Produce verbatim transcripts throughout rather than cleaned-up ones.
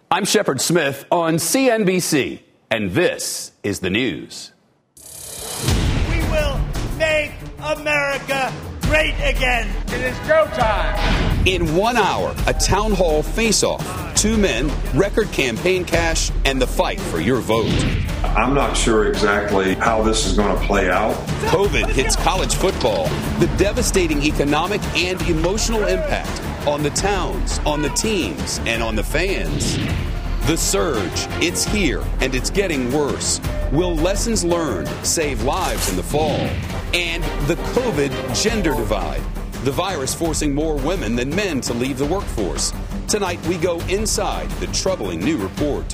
I'm Shepard Smith on C N B C, and this is the news. We will make America great again. It is go time. In one hour, a town hall face-off, two men, record campaign cash, and the fight for your vote. I'm not sure exactly how this is going to play out. COVID hits college football, the devastating economic and emotional impact on the towns, on the teams, and on the fans. The surge, it's here, and it's getting worse. Will lessons learned save lives in the fall? And the COVID gender divide, the virus forcing more women than men to leave the workforce. Tonight, we go inside the troubling new report.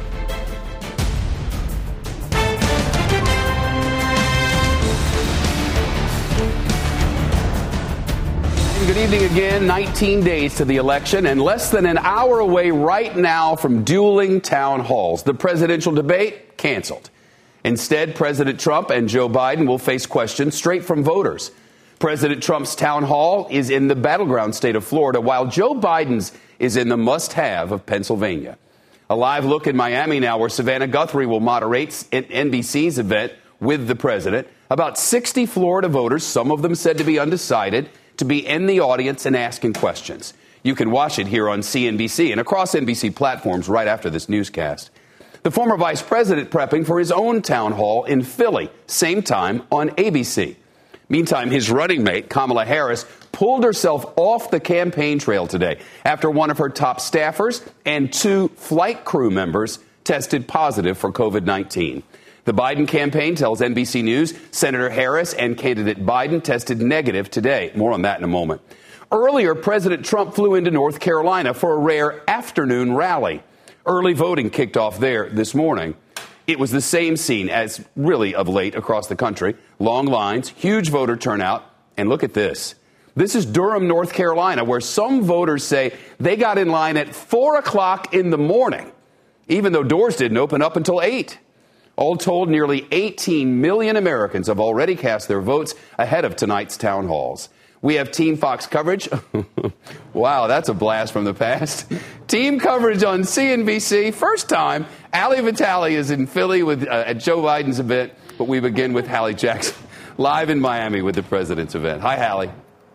Good evening again. nineteen days to the election and less than an hour away right now from dueling town halls. The presidential debate canceled. Instead, President Trump and Joe Biden will face questions straight from voters. President Trump's town hall is in the battleground state of Florida, while Joe Biden's is in the must-have of Pennsylvania. A live look in Miami now, where Savannah Guthrie will moderate N B C's event with the president. About sixty Florida voters, some of them said to be undecided, to be in the audience and asking questions. You can watch it here on C N B C and across N B C platforms right after this newscast. The former vice president prepping for his own town hall in Philly, same time on A B C. Meantime, his running mate, Kamala Harris, pulled herself off the campaign trail today after one of her top staffers and two flight crew members tested positive for COVID nineteen. The Biden campaign tells N B C News Senator Harris and candidate Biden tested negative today. More on that in a moment. Earlier, President Trump flew into North Carolina for a rare afternoon rally. Early voting kicked off there this morning. It was the same scene as really of late across the country. Long lines, huge voter turnout. And look at this. This is Durham, North Carolina, where some voters say they got in line at four o'clock in the morning, even though doors didn't open up until eight. All told, nearly eighteen million Americans have already cast their votes ahead of tonight's town halls. We have Team Fox coverage. Wow, that's a blast from the past. Team coverage on C N B C. First time, Allie Vitale is in Philly with, uh, at Joe Biden's event, but we begin with Hallie Jackson, live in Miami with the president's event. Hi, Hallie.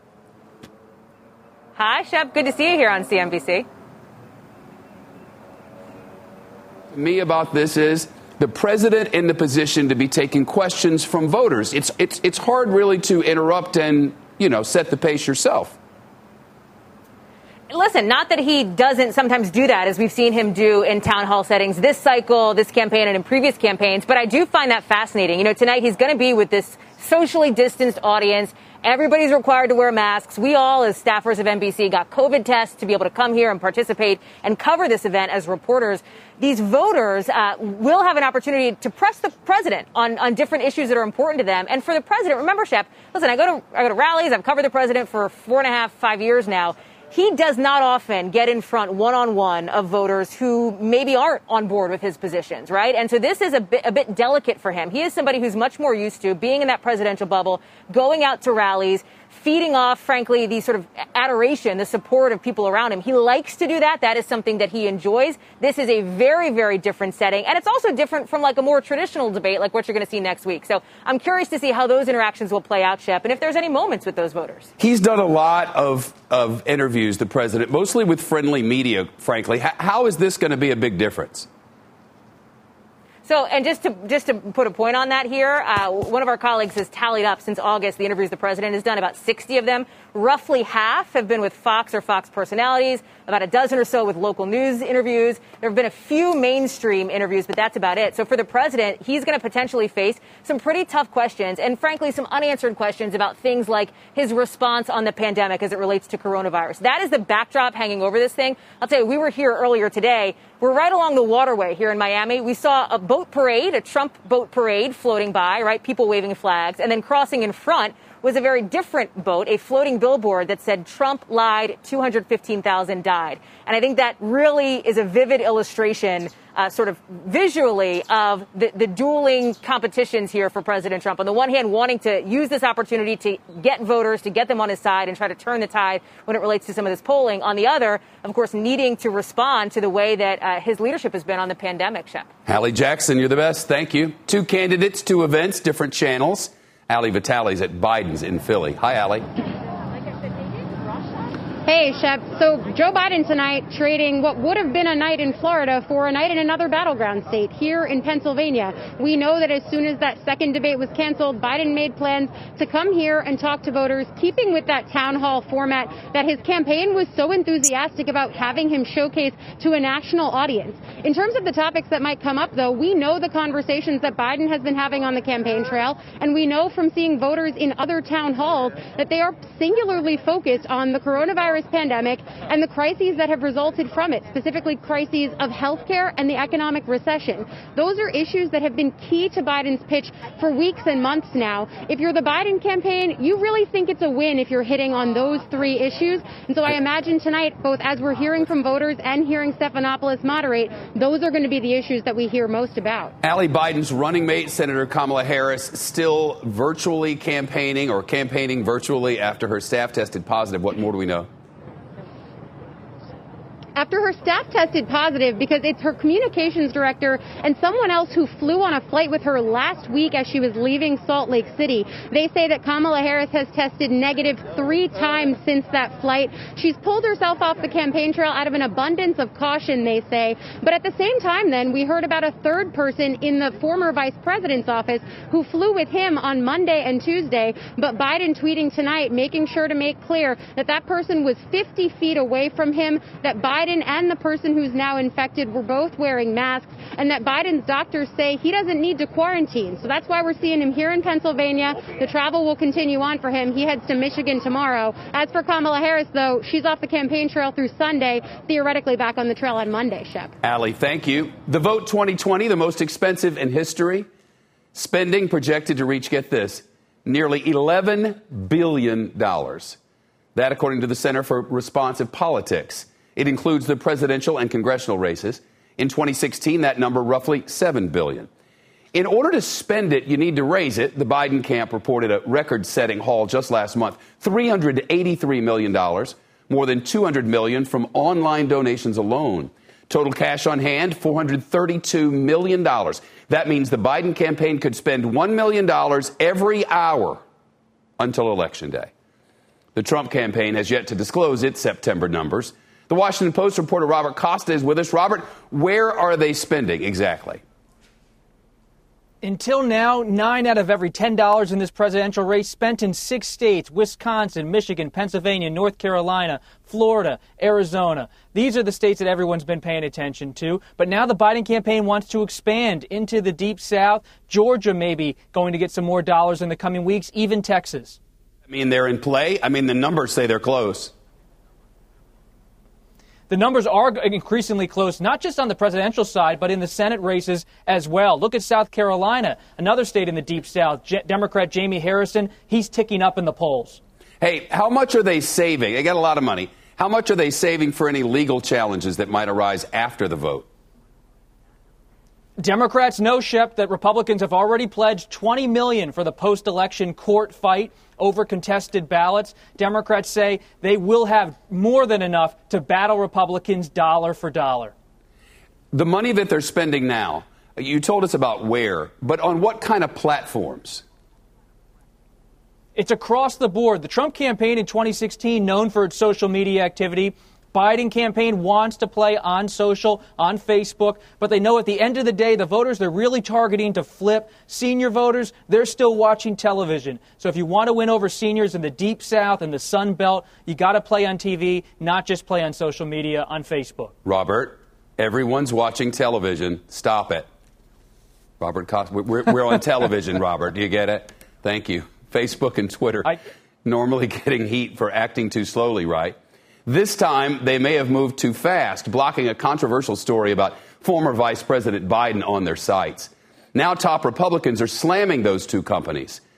Hi, Shep. Good to see you here on C N B C. Me about this is the president in the position to be taking questions from voters. It's it's it's hard really to interrupt and, you know, set the pace yourself. Listen, not that he doesn't sometimes do that, as we've seen him do in town hall settings this cycle, this campaign, and in previous campaigns. But I do find that fascinating. You know, tonight he's going to be with this socially distanced audience. Everybody's required to wear masks. We all, as staffers of N B C, got COVID tests to be able to come here and participate and cover this event as reporters. These voters uh, will have an opportunity to press the president on, on different issues that are important to them. And for the president, remember, Shep, listen, I go to I go to rallies. I've covered the president for four and a half, five years now. He does not often get in front one-on-one of voters who maybe aren't on board with his positions, right? And so this is a bit, a bit delicate for him. He is somebody who's much more used to being in that presidential bubble, going out to rallies, feeding off, frankly, the sort of adoration, the support of people around him. He likes to do that. That is something that he enjoys. This is a very, very different setting. And it's also different from like a more traditional debate like what you're going to see next week. So I'm curious to see how those interactions will play out, Shep, and if there's any moments with those voters. He's done a lot of, of interviews, the president, mostly with friendly media, frankly. H- how is this going to be a big difference? So, and just to just to put a point on that here, uh, one of our colleagues has tallied up since August the interviews the president has done, about sixty of them. Roughly half have been with Fox or Fox personalities, about a dozen or so with local news interviews. There have been a few mainstream interviews, but that's about it. So for the president, he's going to potentially face some pretty tough questions and, frankly, some unanswered questions about things like his response on the pandemic as it relates to coronavirus. That is the backdrop hanging over this thing. I'll tell you, we were here earlier today. We're right along the waterway here in Miami. We saw a boat parade, a Trump boat parade floating by, right? People waving flags. And then crossing in front was a very different boat, a floating billboard that said Trump lied, two hundred fifteen thousand died. And I think that really is a vivid illustration, uh, sort of visually, of the, the dueling competitions here for President Trump. On the one hand, wanting to use this opportunity to get voters, to get them on his side and try to turn the tide when it relates to some of this polling. On the other, of course, needing to respond to the way that uh, his leadership has been on the pandemic, Shep. Hallie Jackson, you're the best. Thank you. Two candidates, two events, different channels. Ali Vitale's at Biden's in Philly. Hi, Ali. Hey, Shep. So Joe Biden tonight trading what would have been a night in Florida for a night in another battleground state here in Pennsylvania. We know that as soon as that second debate was canceled, Biden made plans to come here and talk to voters, keeping with that town hall format that his campaign was so enthusiastic about having him showcase to a national audience. In terms of the topics that might come up, though, we know the conversations that Biden has been having on the campaign trail, and we know from seeing voters in other town halls that they are singularly focused on the coronavirus pandemic and the crises that have resulted from it, specifically crises of healthcare and the economic recession. Those are issues that have been key to Biden's pitch for weeks and months now. If you're the Biden campaign, you really think it's a win if you're hitting on those three issues. And so I imagine tonight, both as we're hearing from voters and hearing Stephanopoulos moderate, those are going to be the issues that we hear most about. Ali, Biden's running mate, Senator Kamala Harris, still virtually campaigning or campaigning virtually after her staff tested positive. What more do we know? After her staff tested positive, because it's her communications director and someone else who flew on a flight with her last week as she was leaving Salt Lake City. They say that Kamala Harris has tested negative three times since that flight. She's pulled herself off the campaign trail out of an abundance of caution, they say. But at the same time, then, we heard about a third person in the former vice president's office who flew with him on Monday and Tuesday. But Biden tweeting tonight, making sure to make clear that that person was fifty feet away from him, that Biden Biden and the person who's now infected were both wearing masks, and that Biden's doctors say he doesn't need to quarantine. So that's why we're seeing him here in Pennsylvania. The travel will continue on for him. He heads to Michigan tomorrow. As for Kamala Harris, though, she's off the campaign trail through Sunday, theoretically back on the trail on Monday, Shep. Ali, thank you. The vote twenty twenty, the most expensive in history. Spending projected to reach, get this, nearly eleven billion dollars. That, according to the Center for Responsive Politics. It includes the presidential and congressional races. In twenty sixteen, that number roughly seven billion dollars. In order to spend it, you need to raise it. The Biden camp reported a record-setting haul just last month, three hundred eighty-three million dollars, more than two hundred million dollars from online donations alone. Total cash on hand, four hundred thirty-two million dollars. That means the Biden campaign could spend one million dollars every hour until Election Day. The Trump campaign has yet to disclose its September numbers. The Washington Post reporter Robert Costa is with us. Robert, where are they spending exactly? Until now, nine out of every ten dollars in this presidential race spent in six states: Wisconsin, Michigan, Pennsylvania, North Carolina, Florida, Arizona. These are the states that everyone's been paying attention to. But now the Biden campaign wants to expand into the Deep South. Georgia may be going to get some more dollars in the coming weeks, even Texas. I mean, they're in play. I mean, the numbers say they're close. The numbers are increasingly close, not just on the presidential side, but in the Senate races as well. Look at South Carolina, another state in the Deep South. J- Democrat Jamie Harrison, he's ticking up in the polls. Hey, how much are they saving? They got a lot of money. How much are they saving for any legal challenges that might arise after the vote? Democrats know, Shep, that Republicans have already pledged twenty million dollars for the post-election court fight over contested ballots. Democrats say they will have more than enough to battle Republicans dollar for dollar. The money that they're spending now, you told us about where, but on what kind of platforms? It's across the board. The Trump campaign in twenty sixteen, known for its social media activity. Biden campaign wants to play on social, on Facebook, but they know at the end of the day, the voters they're really targeting to flip. Senior voters, they're still watching television. So if you want to win over seniors in the Deep South and the Sun Belt, you got to play on T V, not just play on social media, on Facebook. Robert, everyone's watching television. Stop it. Robert Cox, we're, we're on television, Robert. Do you get it? Thank you. Facebook and Twitter I, normally getting heat for acting too slowly, right? This time, they may have moved too fast, blocking a controversial story about former Vice President Biden on their sites. Now top Republicans are slamming those two companies.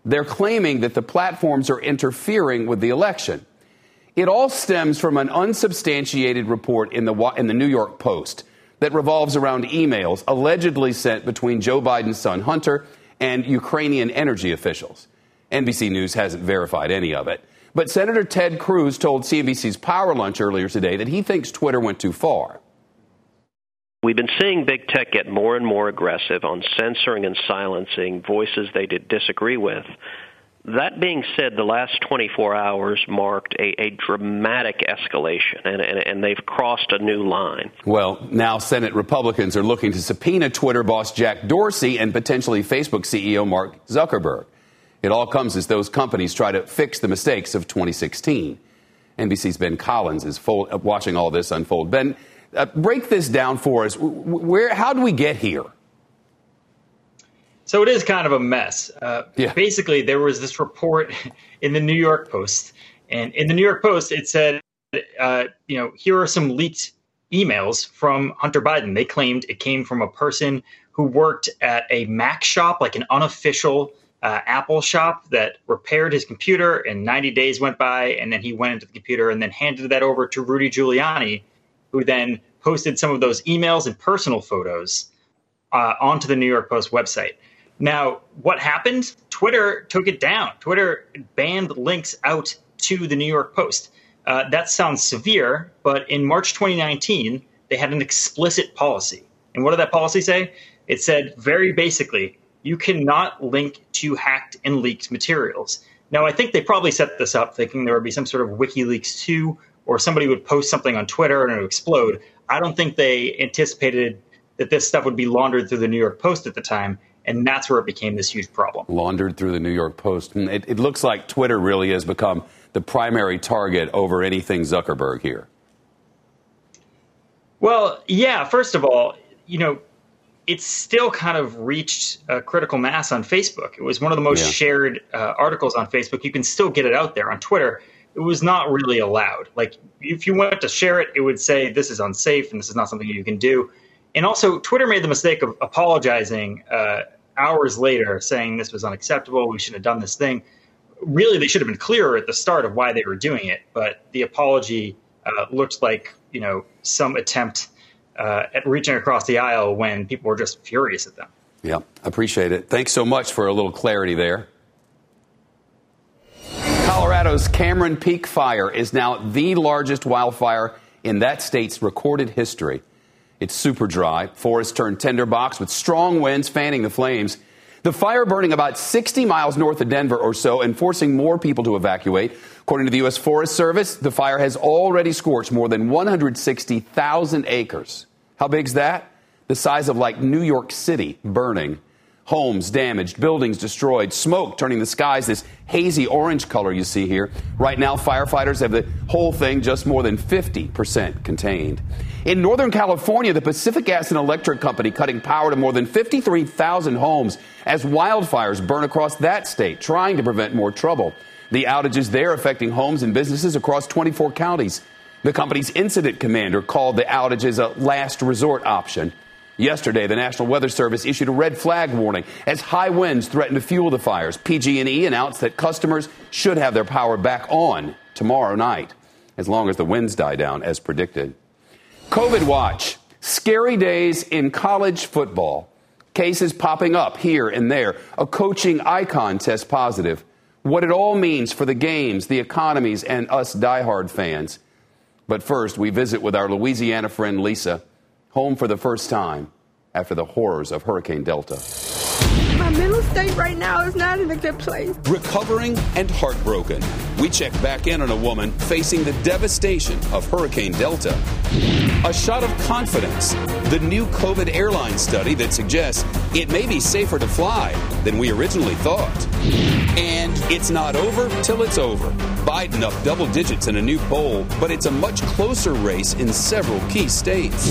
They're claiming that the platforms are interfering with the election. It all stems from an unsubstantiated report in the in the New York Post that revolves around emails allegedly sent between Joe Biden's son Hunter and Ukrainian energy officials. N B C News hasn't verified any of it. But Senator Ted Cruz told C N B C's Power Lunch earlier today that he thinks Twitter went too far. We've been seeing big tech get more and more aggressive on censoring and silencing voices they did disagree with. That being said, the last twenty-four hours marked a, a dramatic escalation, and, and, and they've crossed a new line. Well, now Senate Republicans are looking to subpoena Twitter boss Jack Dorsey and potentially Facebook C E O Mark Zuckerberg. It all comes as those companies try to fix the mistakes of twenty sixteen. N B C's Ben Collins is full, uh, watching all this unfold. Ben, uh, break this down for us. Where, how do we get here? So it is kind of a mess. Uh, yeah. Basically, there was this report in the New York Post, and in the New York Post, it said, uh, you know, here are some leaked emails from Hunter Biden. They claimed it came from a person who worked at a Mac shop, like an unofficial uh, Apple shop that repaired his computer, and ninety days went by, and then he went into the computer and then handed that over to Rudy Giuliani, who then posted some of those emails and personal photos uh, onto the New York Post website. Now, what happened? Twitter took it down. Twitter banned links out to the New York Post. Uh, that sounds severe, but in March twenty nineteen, they had an explicit policy. And what did that policy say? It said, very basically, you cannot link to hacked and leaked materials. Now, I think they probably set this up thinking there would be some sort of WikiLeaks two, or somebody would post something on Twitter and it would explode. I don't think they anticipated that this stuff would be laundered through the New York Post at the time. And that's where it became this huge problem. Laundered through the New York Post. It, it looks like Twitter really has become the primary target over anything Zuckerberg here. Well, yeah, first of all, you know, it's still kind of reached a critical mass on Facebook. It was one of the most yeah. shared uh, articles on Facebook. You can still get it out there. On Twitter, it was not really allowed. Like, if you went to share it, it would say this is unsafe and this is not something you can do. And also, Twitter made the mistake of apologizing uh, hours later, saying this was unacceptable, we shouldn't have done this thing. Really, they should have been clearer at the start of why they were doing it. But the apology uh, looked like, you know, some attempt uh, at reaching across the aisle when people were just furious at them. Yeah, appreciate it. Thanks so much for a little clarity there. Colorado's Cameron Peak Fire is now the largest wildfire in that state's recorded history. It's super dry. Forests turned tinderbox with strong winds fanning the flames. The fire burning about sixty miles north of Denver or so and forcing more people to evacuate. According to the U S Forest Service, the fire has already scorched more than one hundred sixty thousand acres. How big's that? The size of like New York City burning. Homes damaged, buildings destroyed, smoke turning the skies this hazy orange color you see here. Right now, firefighters have the whole thing just more than fifty percent contained. In Northern California, the Pacific Gas and Electric Company cutting power to more than fifty-three thousand homes as wildfires burn across that state, trying to prevent more trouble. The outages there affecting homes and businesses across twenty-four counties. The company's incident commander called the outages a last resort option. Yesterday, the National Weather Service issued a red flag warning as high winds threaten to fuel the fires. P G and E announced that customers should have their power back on tomorrow night, as long as the winds die down as predicted. COVID watch. Scary days in college football. Cases popping up here and there. A coaching icon tests positive. What it all means for the games, the economies, and us diehard fans. But first, we visit with our Louisiana friend Lisa, home for the first time after the horrors of Hurricane Delta. My mental state right now is not in a good place. Recovering and heartbroken, we check back in on a woman facing the devastation of Hurricane Delta. A shot of confidence, the new COVID airline study that suggests it may be safer to fly than we originally thought. And it's not over till it's over. Biden up double digits in a new poll, but it's a much closer race in several key states.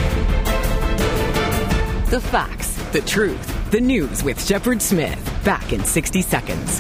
The facts, the truth, the news with Shepard Smith. Back in sixty seconds.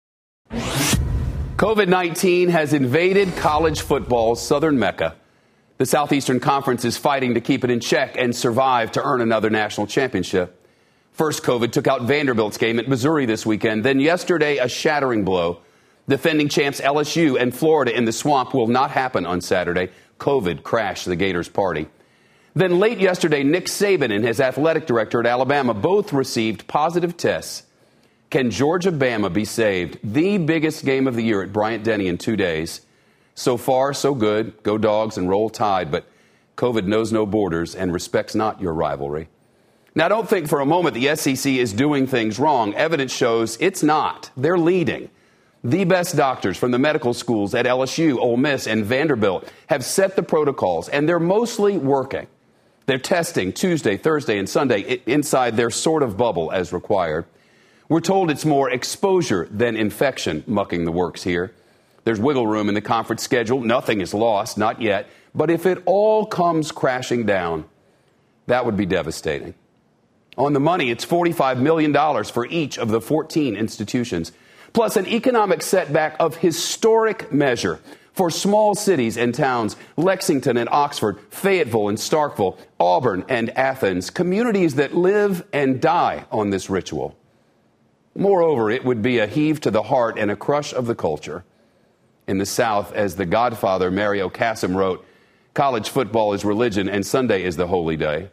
COVID nineteen has invaded college football's southern mecca. The Southeastern Conference is fighting to keep it in check and survive to earn another national championship. First, COVID took out Vanderbilt's game at Missouri this weekend. Then yesterday, a shattering blow. Defending champs L S U and Florida in the Swamp will not happen on Saturday. COVID crashed the Gators' party. Then late yesterday, Nick Saban and his athletic director at Alabama both received positive tests. Can Georgia-Bama be saved? The biggest game of the year at Bryant-Denny in two days. So far, so good. Go Dogs and roll Tide. But COVID knows no borders and respects not your rivalry. Now, don't think for a moment the S E C is doing things wrong. Evidence shows it's not. They're leading. The best doctors from the medical schools at L S U, Ole Miss, and Vanderbilt have set the protocols, and they're mostly working. They're testing Tuesday, Thursday, and Sunday inside their sort of bubble as required. We're told it's more exposure than infection mucking the works here. There's wiggle room in the conference schedule. Nothing is lost, not yet. But if it all comes crashing down, that would be devastating. On the money, it's forty-five million dollars for each of the fourteen institutions, plus an economic setback of historic measure for small cities and towns, Lexington and Oxford, Fayetteville and Starkville, Auburn and Athens, communities that live and die on this ritual. Moreover, it would be a heave to the heart and a crush of the culture. In the South, as the Godfather Mario Cassim wrote, college football is religion and Sunday is the holy day.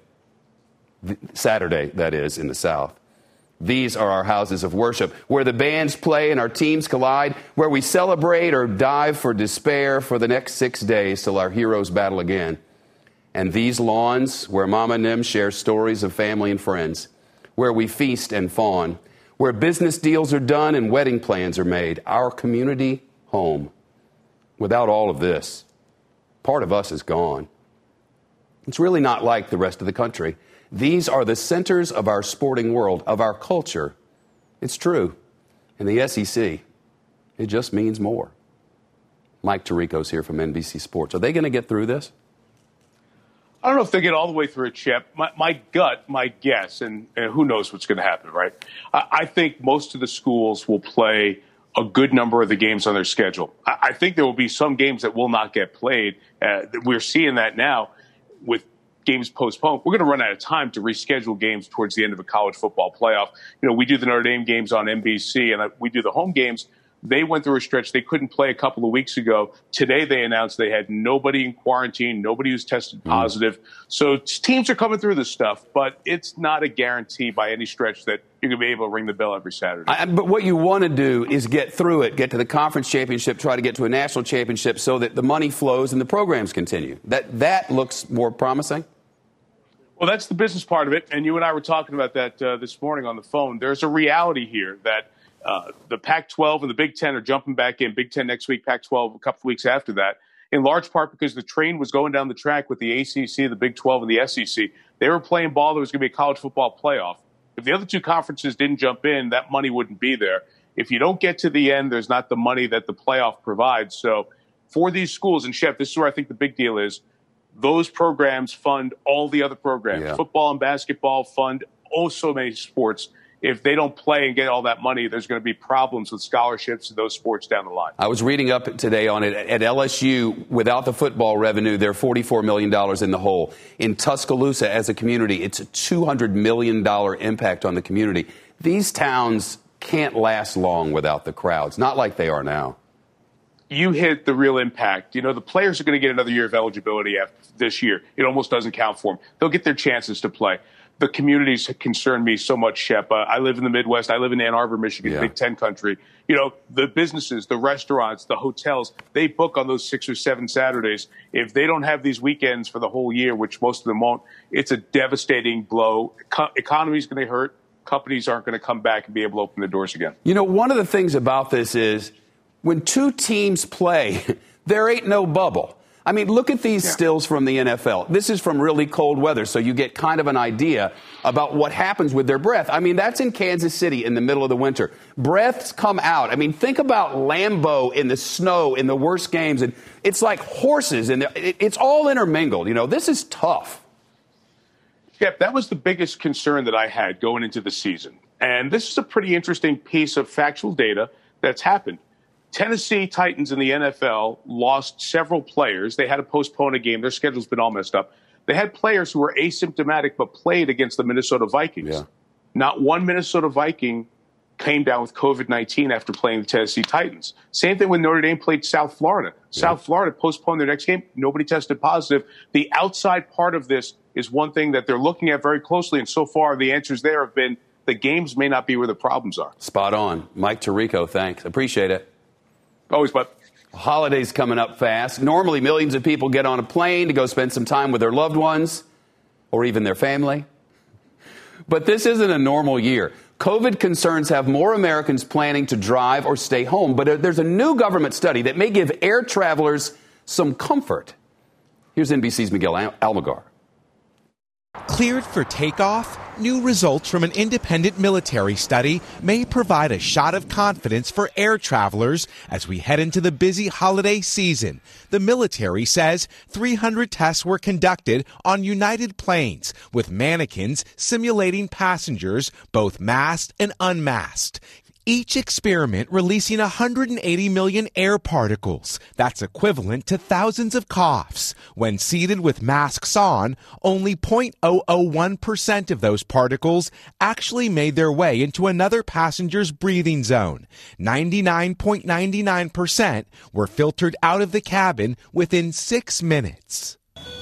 Saturday, that is, in the South. These are our houses of worship, where the bands play and our teams collide, where we celebrate or dive for despair for the next six days till our heroes battle again. And these lawns, where Mama and them share stories of family and friends, where we feast and fawn, where business deals are done and wedding plans are made, our community home. Without all of this, part of us is gone. It's really not like the rest of the country. These are the centers of our sporting world, of our culture. It's true. And the S E C, it just means more. Mike Tirico's here from N B C Sports. Are they going to get through this? I don't know if they get all the way through it, Chip. My, my gut, my guess, and, and who knows what's going to happen, right? I, I think most of the schools will play a good number of the games on their schedule. I, I think there will be some games that will not get played. Uh, we're seeing that now with games postponed. We're going to run out of time to reschedule games towards the end of a college football playoff. You know, we do the Notre Dame games on N B C, and we do the home games. They went through a stretch they couldn't play a couple of weeks ago. Today they announced they had nobody in quarantine, nobody who's tested positive. Mm. So teams are coming through this stuff, but it's not a guarantee by any stretch that you're going to be able to ring the bell every Saturday. I, but what you want to do is get through it, get to the conference championship, try to get to a national championship so that the money flows and the programs continue. That that looks more promising. Well, that's the business part of it. And you and I were talking about that uh, this morning on the phone. There's a reality here that Uh, the Pac twelve and the Big Ten are jumping back in. Big Ten next week, Pac twelve a couple of weeks after that, in large part because the train was going down the track with the A C C, the Big twelve, and the S E C. They were playing ball. There was going to be a college football playoff. If the other two conferences didn't jump in, that money wouldn't be there. If you don't get to the end, there's not the money that the playoff provides. So for these schools, and Chef, this is where I think the big deal is, those programs fund all the other programs. Yeah. Football and basketball fund oh so many sports. If they don't play and get all that money, there's going to be problems with scholarships to those sports down the line. I was reading up today on it. At L S U, without the football revenue, they're forty-four million dollars in the hole. In Tuscaloosa, as a community, it's a two hundred million dollars impact on the community. These towns can't last long without the crowds, not like they are now. You hit the real impact. You know, the players are going to get another year of eligibility after this year. It almost doesn't count for them. They'll get their chances to play. The communities concern me so much, Shep. Uh, I live in the Midwest. I live in Ann Arbor, Michigan, yeah. Big Ten country. You know, the businesses, the restaurants, the hotels, they book on those six or seven Saturdays. If they don't have these weekends for the whole year, which most of them won't, it's a devastating blow. Co- economy's going to hurt. Companies aren't going to come back and be able to open the doors again. You know, one of the things about this is when two teams play, there ain't no bubble. I mean, look at these yeah. stills from the N F L. This is from really cold weather, so you get kind of an idea about what happens with their breath. I mean, that's in Kansas City in the middle of the winter. Breaths come out. I mean, think about Lambeau in the snow in the worst games. And it's like horses, and it's all intermingled. You know, this is tough. Yeah, that was the biggest concern that I had going into the season. And this is a pretty interesting piece of factual data that's happened. Tennessee Titans in the N F L lost several players. They had to postpone a game. Their schedule's been all messed up. They had players who were asymptomatic but played against the Minnesota Vikings. Yeah. Not one Minnesota Viking came down with COVID nineteen after playing the Tennessee Titans. Same thing when Notre Dame played South Florida. Yeah. South Florida postponed their next game. Nobody tested positive. The outside part of this is one thing that they're looking at very closely, and so far the answers there have been the games may not be where the problems are. Spot on. Mike Tirico, thanks. Appreciate it. Always, bud. Holidays coming up fast. Normally, millions of people get on a plane to go spend some time with their loved ones or even their family. But this isn't a normal year. COVID concerns have more Americans planning to drive or stay home. But there's a new government study that may give air travelers some comfort. Here's N B C's Miguel Almaguer. Cleared for takeoff? New results from an independent military study may provide a shot of confidence for air travelers as we head into the busy holiday season. The military says three hundred tests were conducted on United planes with mannequins simulating passengers, both masked and unmasked. Each experiment releasing one hundred eighty million air particles. That's equivalent to thousands of coughs. When seated with masks on, only zero point zero zero one percent of those particles actually made their way into another passenger's breathing zone. ninety-nine point nine nine percent were filtered out of the cabin within six minutes.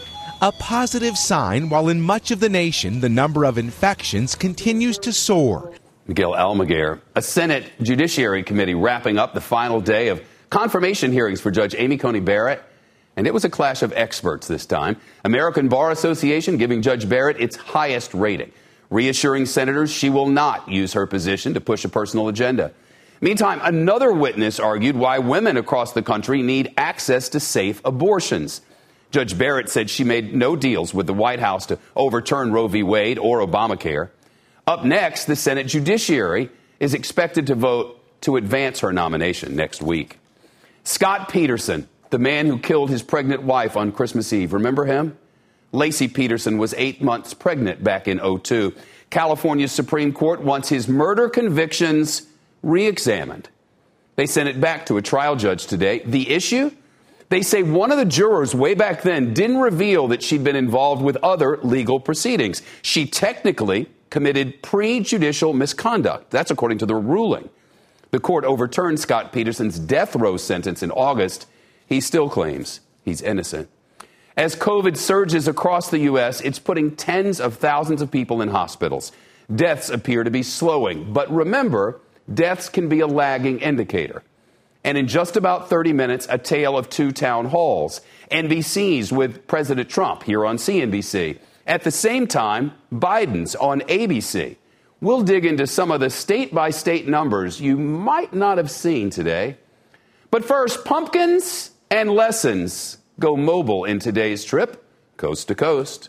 A positive sign while in much of the nation the number of infections continues to soar. Miguel Almaguer. A Senate Judiciary Committee wrapping up the final day of confirmation hearings for Judge Amy Coney Barrett. And it was a clash of experts this time. American Bar Association giving Judge Barrett its highest rating, reassuring senators she will not use her position to push a personal agenda. Meantime, another witness argued why women across the country need access to safe abortions. Judge Barrett said she made no deals with the White House to overturn Roe v. Wade or Obamacare. Up next, the Senate Judiciary is expected to vote to advance her nomination next week. Scott Peterson, the man who killed his pregnant wife on Christmas Eve. Remember him? Lacey Peterson was eight months pregnant back in oh two. California's Supreme Court wants his murder convictions re-examined. They sent it back to a trial judge today. The issue? They say one of the jurors way back then didn't reveal that she'd been involved with other legal proceedings. She technically committed prejudicial misconduct. That's according to the ruling. The court overturned Scott Peterson's death row sentence in August. He still claims he's innocent. As COVID surges across the U S, it's putting tens of thousands of people in hospitals. Deaths appear to be slowing. But remember, deaths can be a lagging indicator. And in just about thirty minutes, a tale of two town halls. N B C's with President Trump here on C N B C. At the same time, Biden's on A B C. We'll dig into some of the state-by-state numbers you might not have seen today. But first, pumpkins and lessons go mobile in today's trip, coast to coast.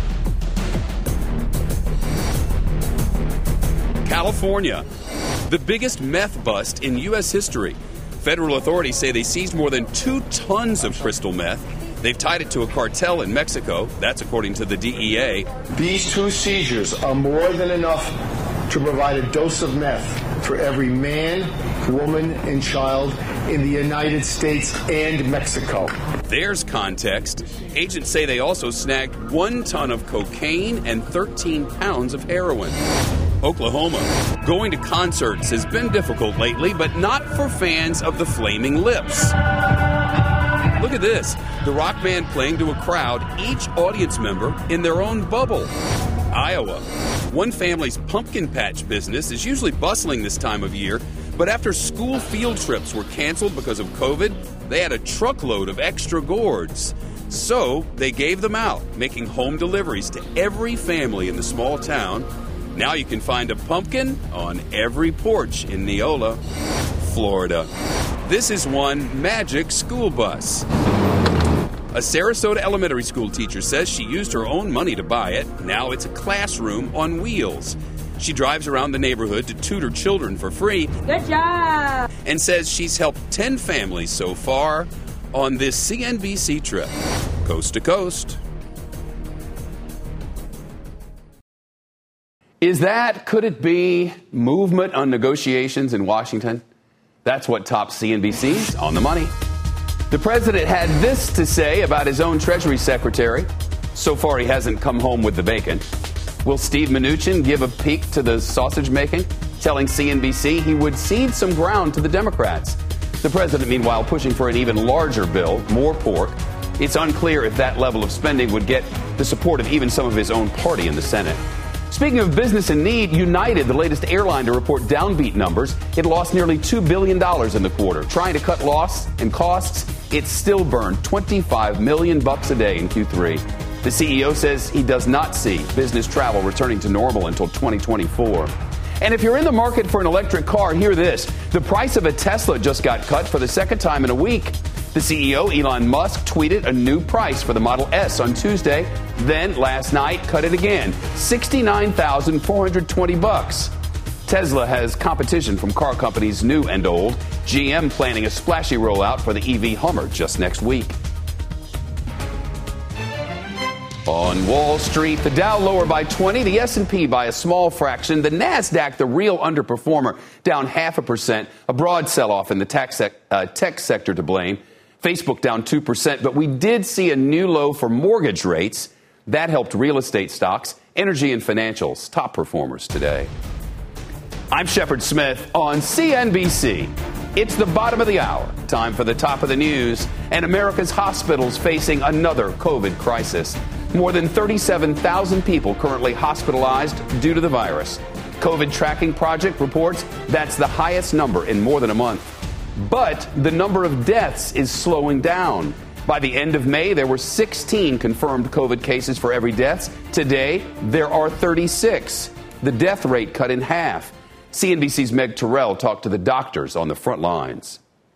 California, the biggest meth bust in U S history. Federal authorities say they seized more than two tons of crystal meth. They've tied it to a cartel in Mexico. That's according to the D E A. These two seizures are more than enough to provide a dose of meth for every man, woman, and child in the United States and Mexico. There's context. Agents say they also snagged one ton of cocaine and thirteen pounds of heroin. Oklahoma. Going to concerts has been difficult lately, but not for fans of the Flaming Lips. Look at this. The rock band playing to a crowd, each audience member in their own bubble. Iowa. One family's pumpkin patch business is usually bustling this time of year, but after school field trips were canceled because of COVID, they had a truckload of extra gourds. So they gave them out, making home deliveries to every family in the small town. Now you can find a pumpkin on every porch in Neola, Florida. This is one magic school bus. A Sarasota elementary school teacher says she used her own money to buy it. Now it's a classroom on wheels. She drives around the neighborhood to tutor children for free. Good job! And says she's helped ten families so far on this C N B C trip, coast to coast. Is that, could it be, movement on negotiations in Washington? That's what tops C N B C's On the Money. The president had this to say about his own Treasury Secretary. So far, he hasn't come home with the bacon. Will Steve Mnuchin give a peek to the sausage making, telling C N B C he would cede some ground to the Democrats? The president, meanwhile, pushing for an even larger bill, more pork. It's unclear if that level of spending would get the support of even some of his own party in the Senate. Speaking of business in need, United, the latest airline to report downbeat numbers, it lost nearly two billion dollars in the quarter. Trying to cut loss and costs, it still burned twenty-five million dollars bucks a day in Q three. The C E O says he does not see business travel returning to normal until twenty twenty-four. And if you're in the market for an electric car, hear this. The price of a Tesla just got cut for the second time in a week. The C E O, Elon Musk, tweeted a new price for the Model S on Tuesday. Then last night, cut it again, sixty-nine thousand four hundred twenty bucks. Tesla has competition from car companies new and old. G M planning a splashy rollout for the E V Hummer just next week. On Wall Street, the Dow lower by twenty, the S and P by a small fraction, the NASDAQ, the real underperformer, down half a percent, a broad sell-off in the tech, sec- uh, tech sector to blame. Facebook down two percent, but we did see a new low for mortgage rates. That helped real estate stocks, energy and financials, top performers today. I'm Shepard Smith on C N B C. It's the bottom of the hour. Time for the top of the news. And America's hospitals facing another COVID crisis. More than thirty-seven thousand people currently hospitalized due to the virus. COVID Tracking Project reports that's the highest number in more than a month. But the number of deaths is slowing down. By the end of May, there were sixteen confirmed COVID cases for every death. Today, there are thirty-six. The death rate cut in half. C N B C's Meg Terrell talked to the doctors on the front lines.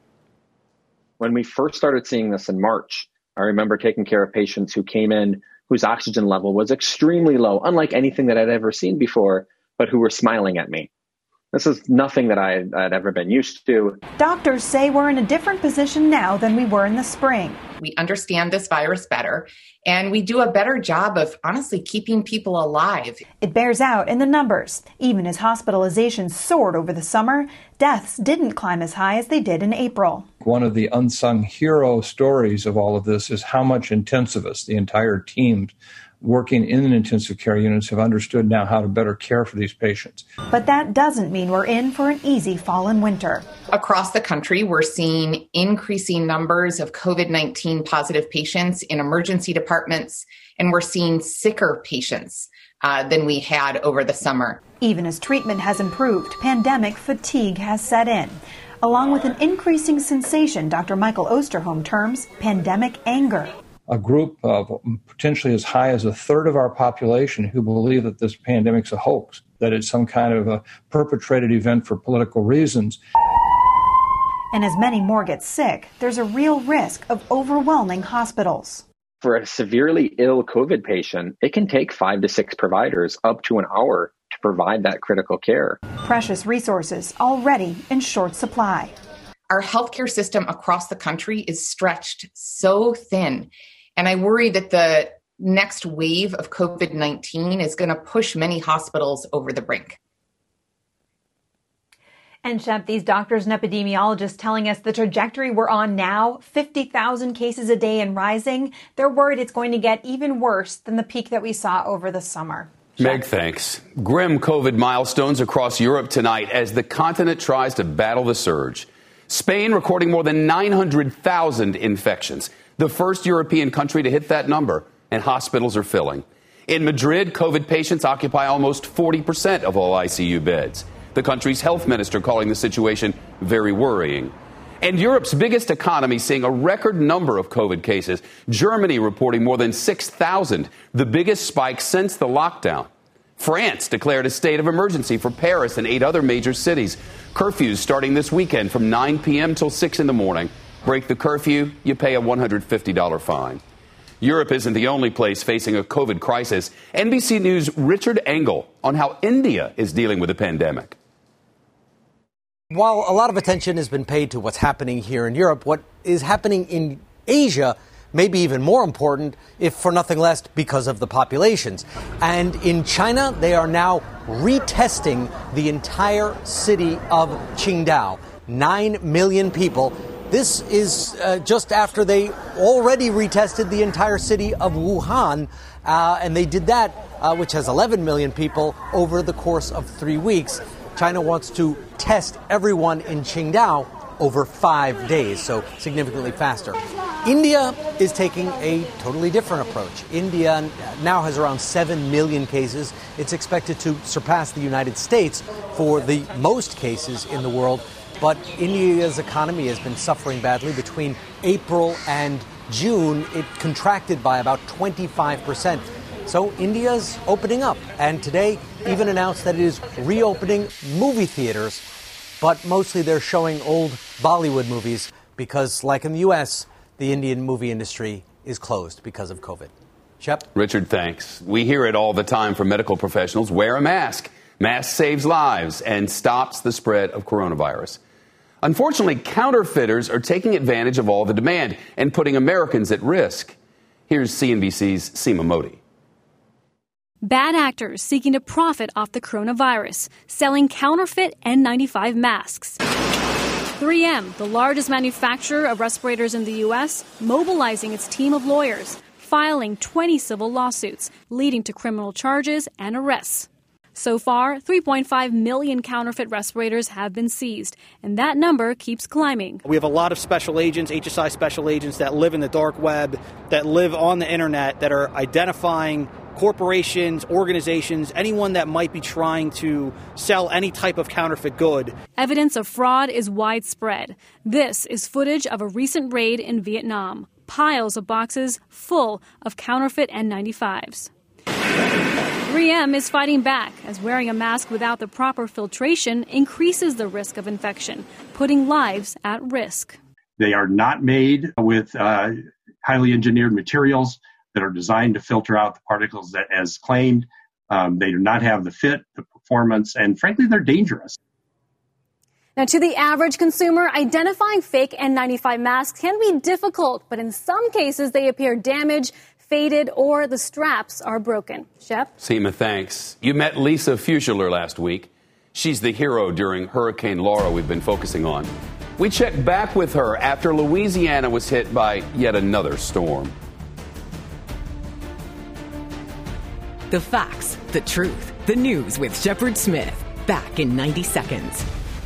When we first started seeing this in March, I remember taking care of patients who came in whose oxygen level was extremely low, unlike anything that I'd ever seen before, but who were smiling at me. This is nothing that I had ever been used to. Doctors say we're in a different position now than we were in the spring. We understand this virus better, and we do a better job of honestly keeping people alive. It bears out in the numbers. Even as hospitalizations soared over the summer, deaths didn't climb as high as they did in April. One of the unsung hero stories of all of this is how much intensivists, the entire team working in intensive care units, have understood now how to better care for these patients. But that doesn't mean we're in for an easy fall and winter. Across the country, we're seeing increasing numbers of COVID nineteen positive patients in emergency departments, and we're seeing sicker patients uh, than we had over the summer. Even as treatment has improved, pandemic fatigue has set in, along with an increasing sensation Doctor Michael Osterholm terms pandemic anger. A group of potentially as high as a third of our population who believe that this pandemic's a hoax, that it's some kind of a perpetrated event for political reasons. And as many more get sick, there's a real risk of overwhelming hospitals. For a severely ill COVID patient, it can take five to six providers up to an hour to provide that critical care. Precious resources already in short supply. Our healthcare system across the country is stretched so thin. And I worry that the next wave of COVID nineteen is going to push many hospitals over the brink. And Shep, these doctors and epidemiologists telling us the trajectory we're on now, fifty thousand cases a day and rising, they're worried it's going to get even worse than the peak that we saw over the summer. Meg, thanks. Grim COVID milestones across Europe tonight as the continent tries to battle the surge. Spain recording more than nine hundred thousand infections, the first European country to hit that number, and hospitals are filling. In Madrid, COVID patients occupy almost forty percent of all I C U beds. The country's health minister calling the situation very worrying. And Europe's biggest economy seeing a record number of COVID cases. Germany reporting more than six thousand, the biggest spike since the lockdown. France declared a state of emergency for Paris and eight other major cities. Curfews starting this weekend from nine p.m. till six in the morning. Break the curfew, you pay a one hundred fifty dollars fine. Europe isn't the only place facing a COVID crisis. N B C News' Richard Engel on how India is dealing with the pandemic. While a lot of attention has been paid to what's happening here in Europe, what is happening in Asia may be even more important, if for nothing less, because of the populations. And in China, they are now retesting the entire city of Qingdao. nine million people. This is uh, just after they already retested the entire city of Wuhan, uh, and they did that, uh, which has eleven million people, over the course of three weeks. China wants to test everyone in Qingdao over five days, so significantly faster. India is taking a totally different approach. India now has around seven million cases. It's expected to surpass the United States for the most cases in the world. But India's economy has been suffering badly. Between April and June, it contracted by about twenty-five percent. So India's opening up, and today even announced that it is reopening movie theaters, but mostly they're showing old Bollywood movies because, like in the U S, the Indian movie industry is closed because of COVID. Shep? Richard, thanks. We hear it all the time from medical professionals. Wear a mask. Mask saves lives and stops the spread of coronavirus. Unfortunately, counterfeiters are taking advantage of all the demand and putting Americans at risk. Here's C N B C's Seema Modi. Bad actors seeking to profit off the coronavirus, selling counterfeit N ninety-five masks. three M, the largest manufacturer of respirators in the U S, mobilizing its team of lawyers, filing twenty civil lawsuits, leading to criminal charges and arrests. So far, three point five million counterfeit respirators have been seized, and that number keeps climbing. We have a lot of special agents, H S I special agents, that live in the dark web, that live on the internet, that are identifying corporations, organizations, anyone that might be trying to sell any type of counterfeit good. Evidence of fraud is widespread. This is footage of a recent raid in Vietnam. Piles of boxes full of counterfeit N ninety-fives. three M is fighting back, as wearing a mask without the proper filtration increases the risk of infection, putting lives at risk. They are not made with uh, highly engineered materials that are designed to filter out the particles that, as claimed. Um, they do not have the fit, the performance, and frankly, they're dangerous. Now, to the average consumer, identifying fake N ninety-five masks can be difficult, but in some cases, they appear damaged, faded, or the straps are broken. Shep? Seema, thanks. You met Lisa Fuschler last week. She's the hero during Hurricane Laura we've been focusing on. We checked back with her after Louisiana was hit by yet another storm. The facts, the truth, the news with Shepard Smith. Back in ninety seconds.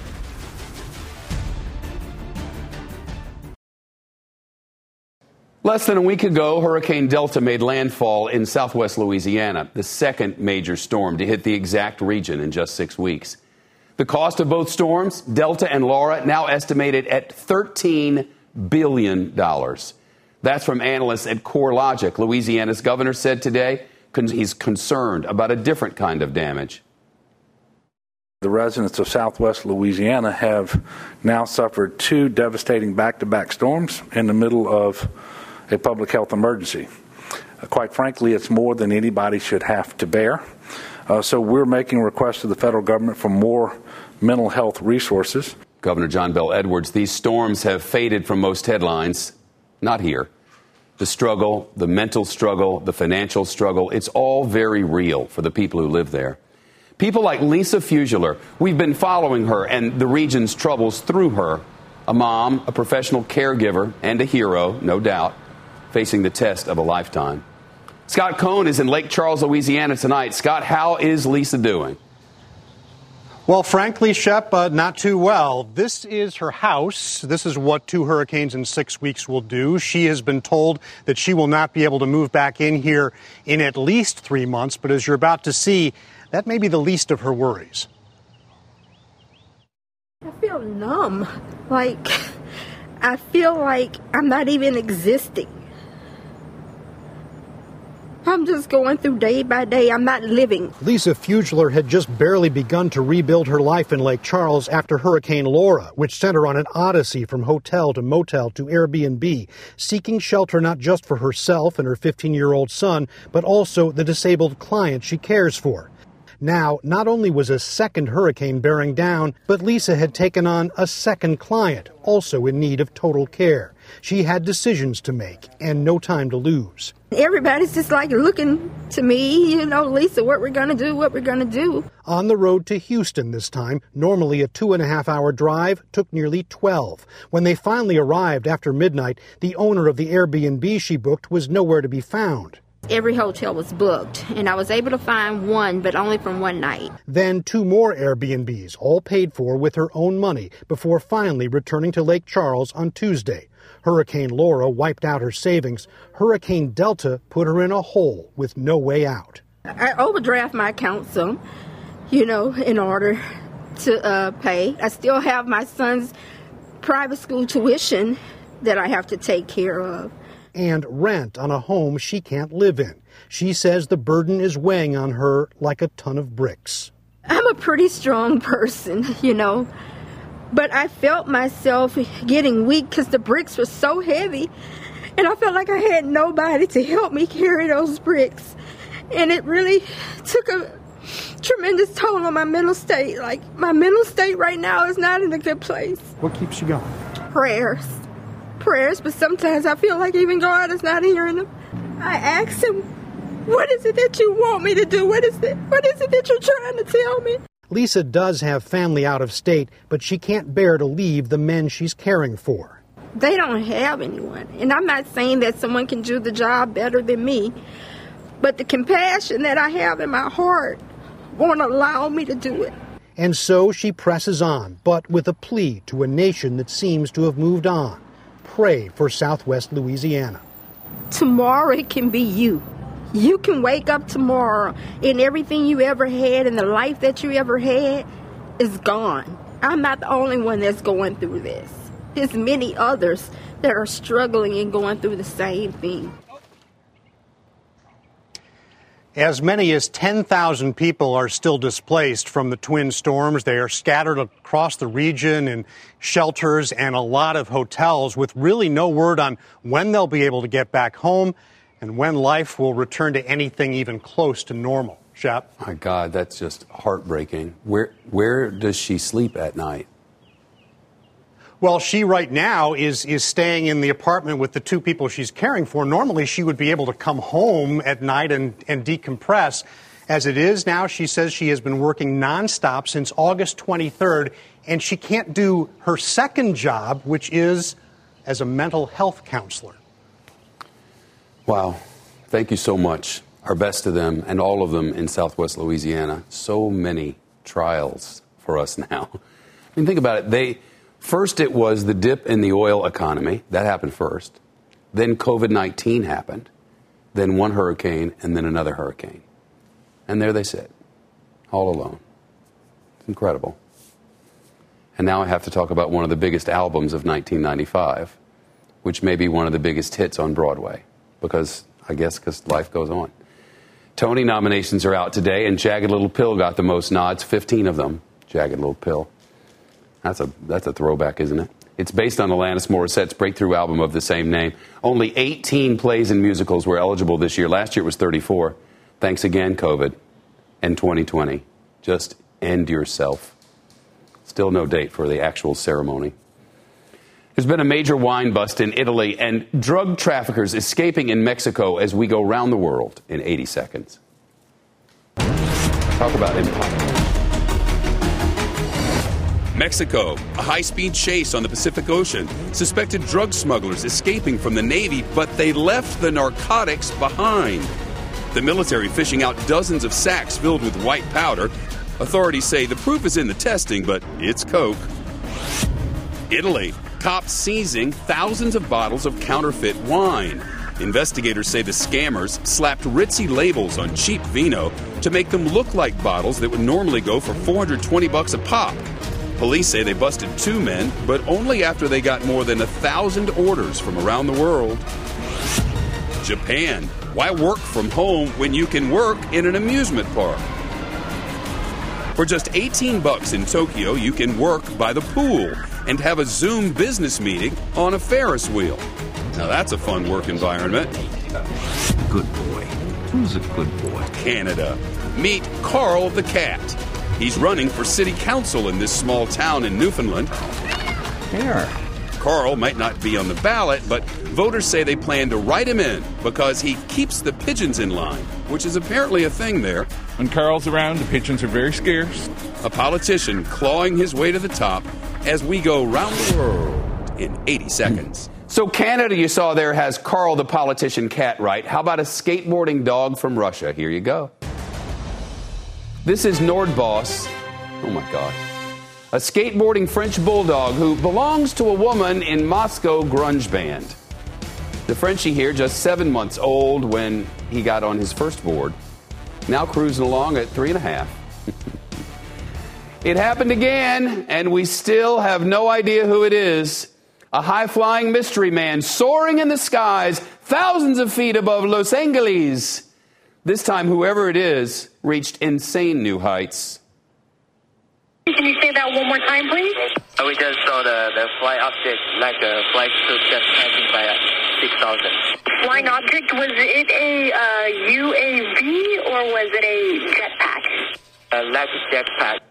Less than a week ago, Hurricane Delta made landfall in southwest Louisiana, the second major storm to hit the exact region in just six weeks. The cost of both storms, Delta and Laura, now estimated at thirteen billion dollars. That's from analysts at CoreLogic. Louisiana's governor said today he's concerned about a different kind of damage. The residents of southwest Louisiana have now suffered two devastating back-to-back storms in the middle of a public health emergency. Uh, quite frankly, it's more than anybody should have to bear. Uh, so we're making requests to the federal government for more mental health resources. Governor John Bel Edwards, these storms have faded from most headlines. Not here. The struggle, the mental struggle, the financial struggle, it's all very real for the people who live there. People like Lisa Fuschler, we've been following her and the region's troubles through her. A mom, a professional caregiver, and a hero, no doubt, facing the test of a lifetime. Scott Cohn is in Lake Charles, Louisiana tonight. Scott, how is Lisa doing? Well, frankly, Shep, uh, not too well. This is her house. This is what two hurricanes in six weeks will do. She has been told that she will not be able to move back in here in at least three months. But as you're about to see, that may be the least of her worries. I feel numb. Like, I feel like I'm not even existing. I'm just going through day by day. I'm not living. Lisa Fuschler had just barely begun to rebuild her life in Lake Charles after Hurricane Laura, which sent her on an odyssey from hotel to motel to Airbnb, seeking shelter not just for herself and her fifteen-year-old son, but also the disabled client she cares for. Now, not only was a second hurricane bearing down, but Lisa had taken on a second client, also in need of total care. She had decisions to make and no time to lose. Everybody's just like looking to me, you know, Lisa, what we're going to do, what we're going to do. On the road to Houston this time, normally a two and a half hour drive, took nearly twelve. When they finally arrived after midnight, the owner of the Airbnb she booked was nowhere to be found. Every hotel was booked, and I was able to find one, but only from one night. Then two more Airbnbs, all paid for with her own money, before finally returning to Lake Charles on Tuesday. Hurricane Laura wiped out her savings. Hurricane Delta put her in a hole with no way out. I overdraft my account some, you know, in order to uh, pay. I still have my son's private school tuition that I have to take care of. And rent on a home she can't live in. She says the burden is weighing on her like a ton of bricks. I'm a pretty strong person, you know, but I felt myself getting weak because the bricks were so heavy, and I felt like I had nobody to help me carry those bricks. And it really took a tremendous toll on my mental state. Like, my mental state right now is not in a good place. What keeps you going? Prayers. Prayers, but sometimes I feel like even God is not hearing them. I ask him, what is it that you want me to do? What is it? What is it that you're trying to tell me? Lisa does have family out of state, but she can't bear to leave the men she's caring for. They don't have anyone. And I'm not saying that someone can do the job better than me, but the compassion that I have in my heart won't allow me to do it. And so she presses on, but with a plea to a nation that seems to have moved on. Pray for Southwest Louisiana. Tomorrow it can be you. You can wake up tomorrow and everything you ever had and the life that you ever had is gone. I'm not the only one that's going through this. There's many others that are struggling and going through the same thing. As many as ten thousand people are still displaced from the twin storms. They are scattered across the region in shelters and a lot of hotels with really no word on when they'll be able to get back home and when life will return to anything even close to normal. Shep? My God, that's just heartbreaking. Where, where does she sleep at night? Well, she right now is is staying in the apartment with the two people she's caring for. Normally, she would be able to come home at night and, and decompress. As it is now, she says she has been working nonstop since August twenty-third, and she can't do her second job, which is as a mental health counselor. Wow. Thank you so much. Our best to them and all of them in Southwest Louisiana. So many trials for us now. I mean, think about it. They... First, it was the dip in the oil economy. That happened first. Then COVID nineteen happened. Then one hurricane, and then another hurricane. And there they sit, all alone. It's incredible. And now I have to talk about one of the biggest albums of nineteen ninety-five, which may be one of the biggest hits on Broadway, because I guess because life goes on. Tony nominations are out today, and Jagged Little Pill got the most nods, fifteen of them. Jagged Little Pill. That's a that's a throwback, isn't it? It's based on Alanis Morissette's breakthrough album of the same name. Only eighteen plays and musicals were eligible this year. Last year it was thirty-four. Thanks again, COVID and twenty twenty. Just end yourself. Still no date for the actual ceremony. There's been a major wine bust in Italy and drug traffickers escaping in Mexico as we go around the world in eighty seconds. Talk about impact. Mexico, a high-speed chase on the Pacific Ocean. Suspected drug smugglers escaping from the Navy, but they left the narcotics behind. The military fishing out dozens of sacks filled with white powder. Authorities say the proof is in the testing, but it's coke. Italy, cops seizing thousands of bottles of counterfeit wine. Investigators say the scammers slapped ritzy labels on cheap vino to make them look like bottles that would normally go for four hundred twenty bucks a pop. Police say they busted two men, but only after they got more than a thousand orders from around the world. Japan. Why work from home when you can work in an amusement park? For just eighteen bucks in Tokyo, you can work by the pool and have a Zoom business meeting on a Ferris wheel. Now that's a fun work environment. Good boy. Who's a good boy? Canada. Meet Carl the cat. He's running for city council in this small town in Newfoundland. Here. Carl might not be on the ballot, but voters say they plan to write him in because he keeps the pigeons in line, which is apparently a thing there. When Carl's around, the pigeons are very scarce. A politician clawing his way to the top as we go round the world in eighty seconds. So Canada, you saw there, has Carl the politician cat right. How about a skateboarding dog from Russia? Here you go. This is Nordboss. Oh, my God. A skateboarding French bulldog who belongs to a woman in Moscow grunge band. The Frenchie here, just seven months old when he got on his first board. Now cruising along at three and a half. It happened again, and we still have no idea who it is. A high-flying mystery man soaring in the skies, thousands of feet above Los Angeles. This time, whoever it is reached insane new heights. Can you say that one more time, please? Uh, we just saw the, the flying object, like a flight suit just passing by at six thousand. Flying object, was it a uh, U A V or was it a jetpack? Uh, like a jetpack.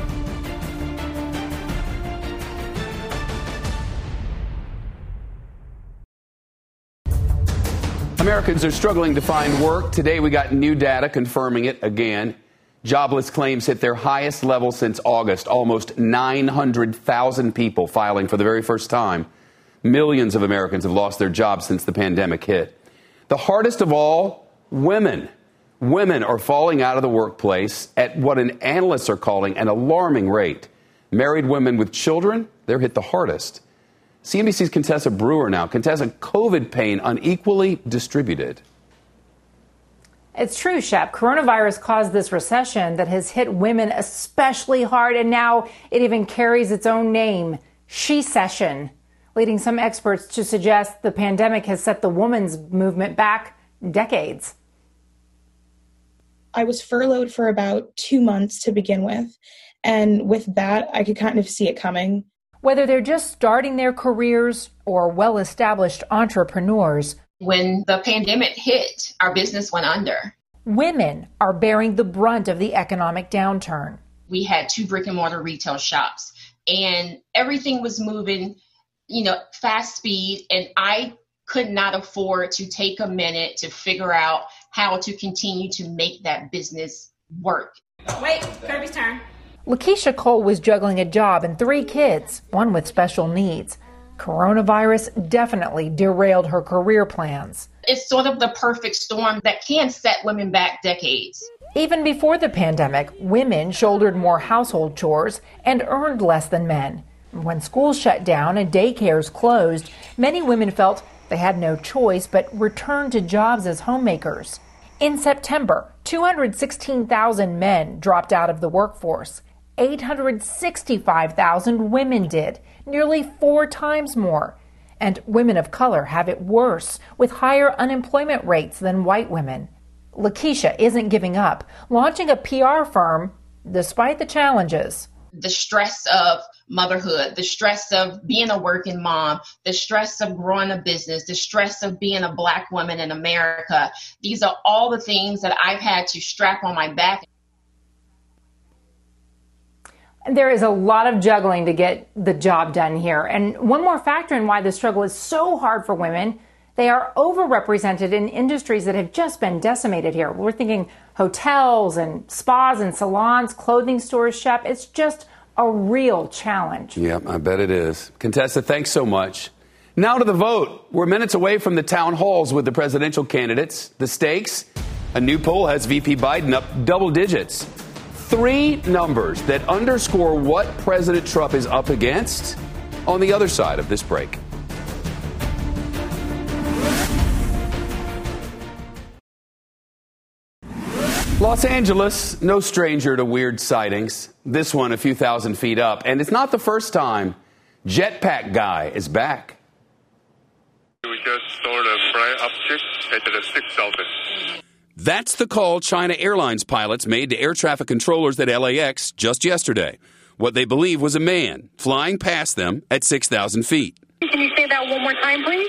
Americans are struggling to find work. Today we got new data confirming it again. Jobless claims hit their highest level since August. Almost nine hundred thousand people filing for the very first time. Millions of Americans have lost their jobs since the pandemic hit. The hardest of all, women. Women are falling out of the workplace at what an analysts are calling an alarming rate. Married women with children, they're hit the hardest. C N B C's Contessa Brewer now. Contessa, COVID pain unequally distributed. It's true, Shep. Coronavirus caused this recession that has hit women especially hard, and now it even carries its own name, She-cession, leading some experts to suggest the pandemic has set the women's movement back decades. I was furloughed for about two months to begin with, and with that, I could kind of see it coming. Whether they're just starting their careers or well-established entrepreneurs, when the pandemic hit, our business went under. Women are bearing the brunt of the economic downturn. We had two brick and mortar retail shops and everything was moving, you know, fast speed. And I could not afford to take a minute to figure out how to continue to make that business work. Wait, Kirby's turn. Lakeisha Cole was juggling a job and three kids, one with special needs. Coronavirus definitely derailed her career plans. It's sort of the perfect storm that can set women back decades. Even before the pandemic, women shouldered more household chores and earned less than men. When schools shut down and daycares closed, many women felt they had no choice but returned to jobs as homemakers. In September, two hundred sixteen thousand men dropped out of the workforce. eight hundred sixty-five thousand women did, nearly four times more. And women of color have it worse, with higher unemployment rates than white women. Lakeisha isn't giving up, launching a P R firm despite the challenges. The stress of motherhood, the stress of being a working mom, the stress of growing a business, the stress of being a Black woman in America. These are all the things that I've had to strap on my back. There is a lot of juggling to get the job done here. And one more factor in why the struggle is so hard for women, they are overrepresented in industries that have just been decimated here. We're thinking hotels and spas and salons, clothing stores, Shep. It's just a real challenge. Yep, I bet it is. Contessa, thanks so much. Now to the vote. We're minutes away from the town halls with the presidential candidates. The stakes, a new poll has V P Biden up double digits. Three numbers that underscore what President Trump is up against on the other side of this break. Los Angeles, no stranger to weird sightings. This one a few thousand feet up. And it's not the first time. Jetpack Guy is back. We just saw the flying object at the six thousand. That's the call China Airlines pilots made to air traffic controllers at L A X just yesterday. What they believe was a man flying past them at six thousand feet. Can you say that one more time, please?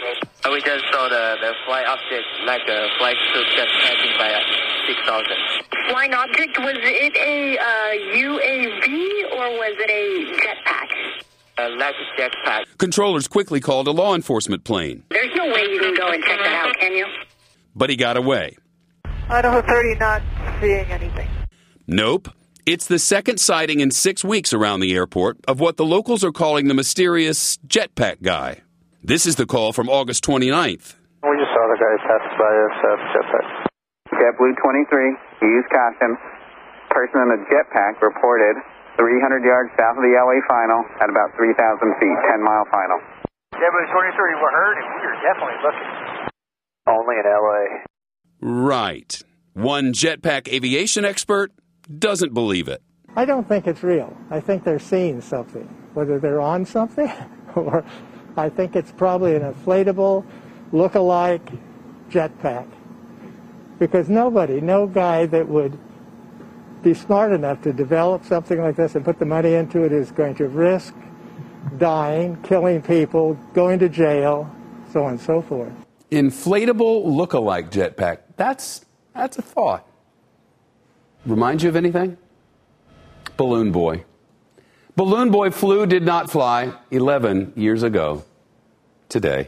We just saw the, the flying object, like a flight suit just passing by at six thousand. Flying object, was it a uh, U A V or was it a jetpack? Uh, like a jetpack. Controllers quickly called a law enforcement plane. There's no way you can go and check that out, can you? But he got away. Idaho thirty, not seeing anything. Nope. It's the second sighting in six weeks around the airport of what the locals are calling the mysterious jetpack guy. This is the call from August twenty-ninth. We just saw the guy pass by us at jetpack. JetBlue twenty-three, use caution. Person in a jetpack reported three hundred yards south of the L A final at about three thousand feet, ten mile final. JetBlue twenty-three, we're heard and we are definitely looking. Only in L A. Right. One jetpack aviation expert doesn't believe it. I don't think it's real. I think they're seeing something. Whether they're on something or I think it's probably an inflatable, look-alike jetpack. Because nobody, no guy that would be smart enough to develop something like this and put the money into it is going to risk dying, killing people, going to jail, so on and so forth. Inflatable look-alike jetpack. That's, that's a thought. Remind you of anything? Balloon Boy. Balloon Boy flew, did not fly, eleven years ago today.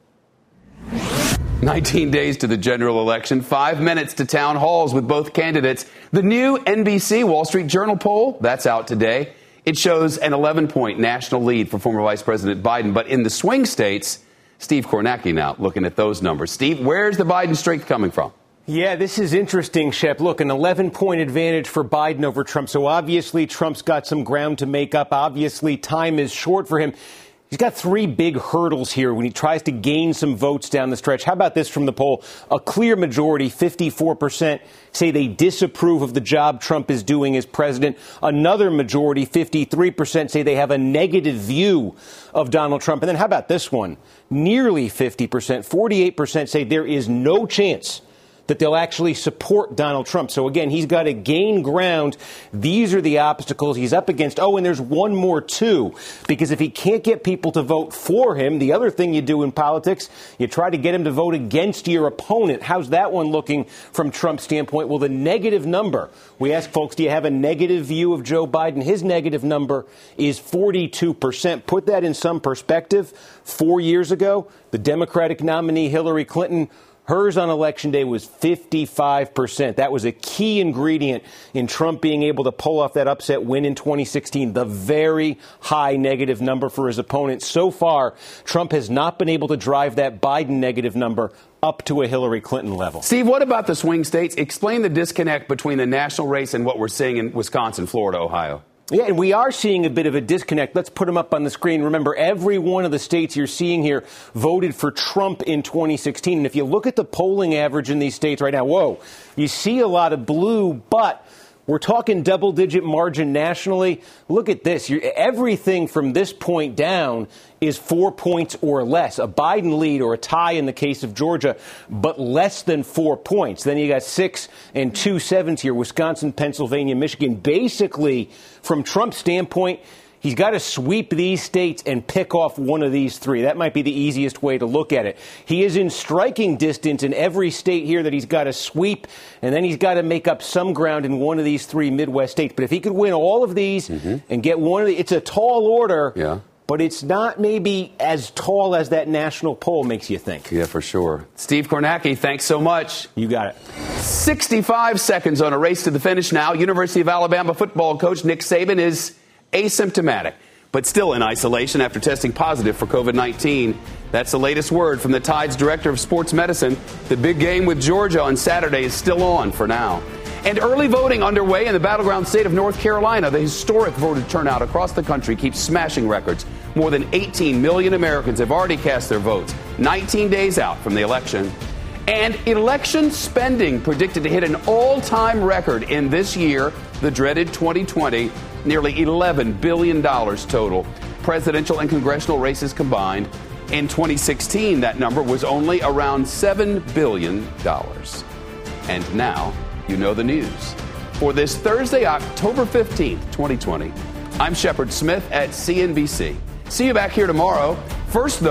nineteen days to the general election, five minutes to town halls with both candidates. The new N B C Wall Street Journal poll, that's out today. It shows an eleven-point national lead for former Vice President Biden. But in the swing states, Steve Kornacki now looking at those numbers. Steve, where's the Biden strength coming from? Yeah, this is interesting, Shep. Look, an eleven-point advantage for Biden over Trump. So obviously Trump's got some ground to make up. Obviously time is short for him. He's got three big hurdles here when he tries to gain some votes down the stretch. How about this from the poll? A clear majority, fifty-four percent, say they disapprove of the job Trump is doing as president. Another majority, fifty-three percent, say they have a negative view of Donald Trump. And then how about this one? Nearly fifty percent, forty-eight percent say there is no chance that they'll actually support Donald Trump. So again, he's got to gain ground. These are the obstacles he's up against. Oh, and there's one more too, because if he can't get people to vote for him, the other thing you do in politics, you try to get him to vote against your opponent. How's that one looking from Trump's standpoint? Well, the negative number, we ask folks, do you have a negative view of Joe Biden? His negative number is forty-two percent. Put that in some perspective. Four years ago, the Democratic nominee Hillary Clinton, hers on Election Day was fifty-five percent. That was a key ingredient in Trump being able to pull off that upset win in twenty sixteen, the very high negative number for his opponent. So far, Trump has not been able to drive that Biden negative number up to a Hillary Clinton level. Steve, what about the swing states? Explain the disconnect between the national race and what we're seeing in Wisconsin, Florida, Ohio. Yeah, and we are seeing a bit of a disconnect. Let's put them up on the screen. Remember, every one of the states you're seeing here voted for Trump in twenty sixteen. And if you look at the polling average in these states right now, whoa, you see a lot of blue, but we're talking double-digit margin nationally. Look at this. You're, everything from this point down is four points or less. A Biden lead or a tie in the case of Georgia, but less than four points. Then you got six and two sevens here, Wisconsin, Pennsylvania, Michigan. Basically, from Trump's standpoint, he's got to sweep these states and pick off one of these three. That might be the easiest way to look at it. He is in striking distance in every state here that he's got to sweep, and then he's got to make up some ground in one of these three Midwest states. But if he could win all of these mm-hmm. and get one of the, it's a tall order. Yeah. But it's not maybe as tall as that national poll makes you think. Yeah, for sure. Steve Kornacki, thanks so much. You got it. sixty-five seconds on a race to the finish now. University of Alabama football coach Nick Saban is asymptomatic, but still in isolation after testing positive for covid nineteen. That's the latest word from the Tide's director of sports medicine. The big game with Georgia on Saturday is still on for now. And early voting underway in the battleground state of North Carolina. The historic voter turnout across the country keeps smashing records. More than eighteen million Americans have already cast their votes, nineteen days out from the election. And election spending predicted to hit an all-time record in this year, the dreaded twenty twenty, nearly eleven billion dollars total, presidential and congressional races combined. In twenty sixteen, that number was only around seven billion dollars. And now you know the news. For this Thursday, October fifteenth, twenty twenty, I'm Shepard Smith at C N B C. See you back here tomorrow. First, though,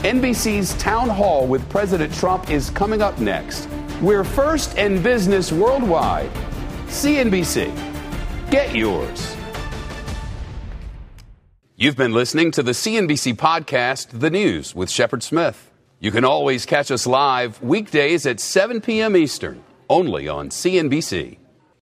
N B C's Town Hall with President Trump is coming up next. We're first in business worldwide. C N B C. Get yours. You've been listening to the C N B C podcast, The News with Shepard Smith. You can always catch us live weekdays at seven p.m. Eastern, only on C N B C.